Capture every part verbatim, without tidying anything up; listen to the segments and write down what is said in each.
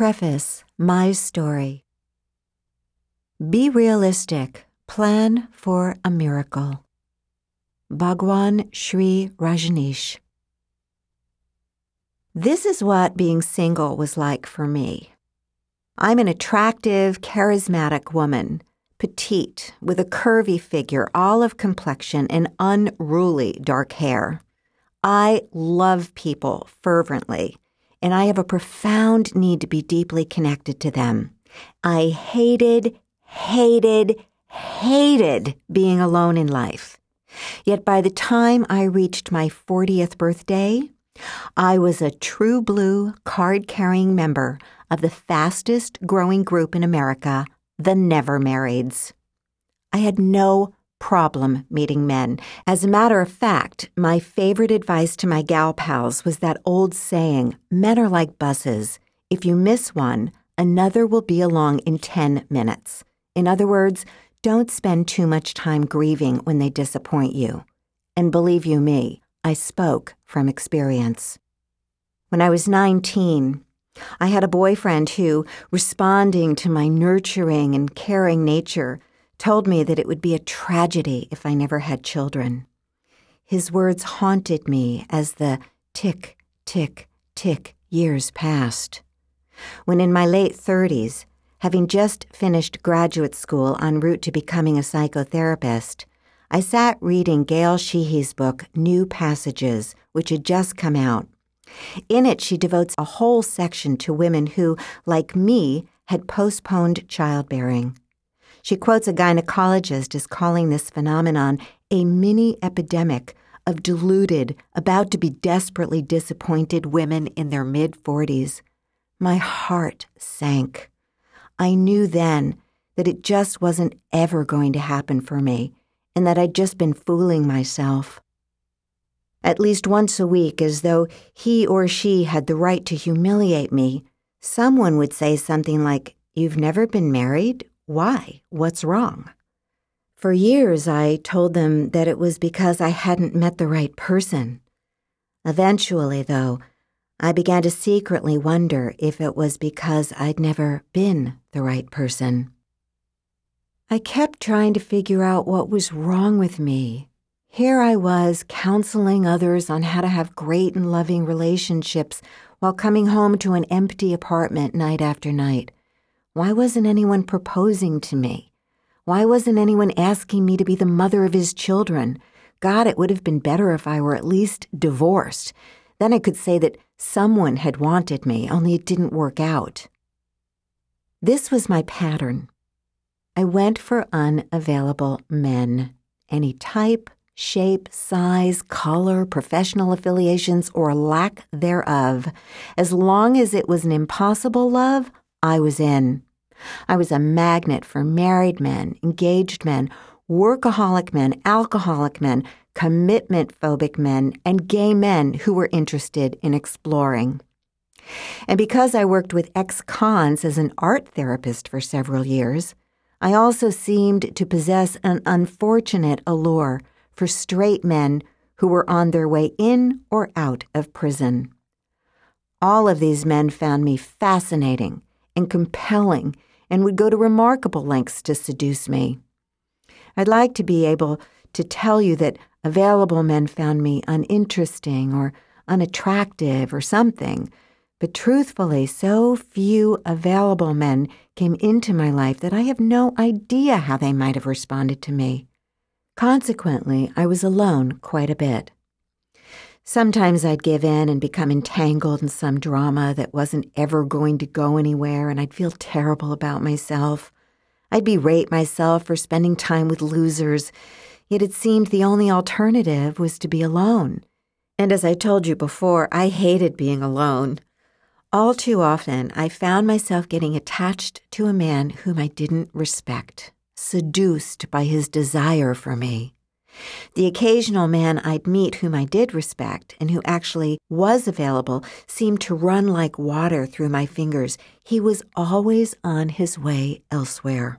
Preface, my story. Be realistic. Plan for a miracle. Bhagwan Shree Rajneesh. This is what being single was like for me. I'm an attractive, charismatic woman, petite, with a curvy figure, olive complexion, and unruly dark hair. I love people fervently, and I have a profound need to be deeply connected to them. I hated, hated, hated being alone in life. Yet by the time I reached my fortieth birthday, I was a true blue card-carrying member of the fastest growing group in America, the Never Marrieds. I had no problem meeting men. As a matter of fact, my favorite advice to my gal pals was that old saying, men are like buses. If you miss one, another will be along in ten minutes. In other words, don't spend too much time grieving when they disappoint you. And believe you me, I spoke from experience. When I was nineteen, I had a boyfriend who, responding to my nurturing and caring nature, told me that it would be a tragedy if I never had children. His words haunted me as the tick, tick, tick years passed. When in my late thirties, having just finished graduate school en route to becoming a psychotherapist, I sat reading Gail Sheehy's book, New Passages, which had just come out. In it, she devotes a whole section to women who, like me, had postponed childbearing. She quotes a gynecologist as calling this phenomenon a mini-epidemic of deluded, about to be desperately disappointed women in their mid-forties. My heart sank. I knew then that it just wasn't ever going to happen for me, and that I'd just been fooling myself. At least once a week, as though he or she had the right to humiliate me, someone would say something like, "You've never been married? Why? What's wrong?" For years, I told them that it was because I hadn't met the right person. Eventually, though, I began to secretly wonder if it was because I'd never been the right person. I kept trying to figure out what was wrong with me. Here I was counseling others on how to have great and loving relationships while coming home to an empty apartment night after night. Why wasn't anyone proposing to me? Why wasn't anyone asking me to be the mother of his children? God, it would have been better if I were at least divorced. Then I could say that someone had wanted me, only it didn't work out. This was my pattern. I went for unavailable men, any type, shape, size, color, professional affiliations, or lack thereof. As long as it was an impossible love, I was in. I was a magnet for married men, engaged men, workaholic men, alcoholic men, commitment-phobic men, and gay men who were interested in exploring. And because I worked with ex-cons as an art therapist for several years, I also seemed to possess an unfortunate allure for straight men who were on their way in or out of prison. All of these men found me fascinating and compelling and would go to remarkable lengths to seduce me. I'd like to be able to tell you that available men found me uninteresting or unattractive or something, but truthfully, so few available men came into my life that I have no idea how they might have responded to me. Consequently, I was alone quite a bit. Sometimes I'd give in and become entangled in some drama that wasn't ever going to go anywhere, and I'd feel terrible about myself. I'd berate myself for spending time with losers, yet it seemed the only alternative was to be alone. And as I told you before, I hated being alone. All too often, I found myself getting attached to a man whom I didn't respect, seduced by his desire for me. The occasional man I'd meet whom I did respect and who actually was available seemed to run like water through my fingers. He was always on his way elsewhere.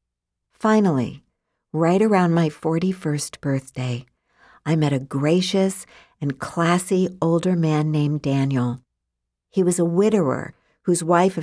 Finally, right around my forty-first birthday, I met a gracious and classy older man named Daniel. He was a widower whose wife